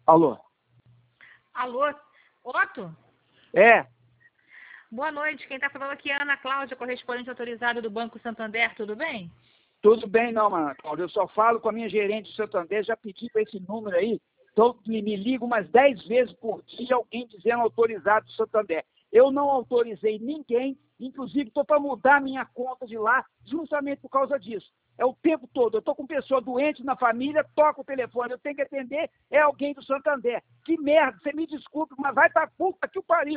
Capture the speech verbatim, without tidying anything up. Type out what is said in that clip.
Alô? Alô, Otto? É, Boa noite, quem está falando aqui é a Ana Cláudia, correspondente autorizada do Banco Santander, tudo bem? tudo bem não, mano, Cláudio. Eu só falo com a minha gerente do Santander, já pedi para esse número aí, então me, me liga umas dez vezes por dia alguém dizendo autorizado do Santander. Eu não autorizei ninguém, inclusive estou para mudar minha conta de lá justamente por causa disso. É o tempo todo, eu estou com pessoa doente na família, toca o telefone, eu tenho que atender, é alguém do Santander. Que merda, você me desculpe, mas vai pra puta que o pariu.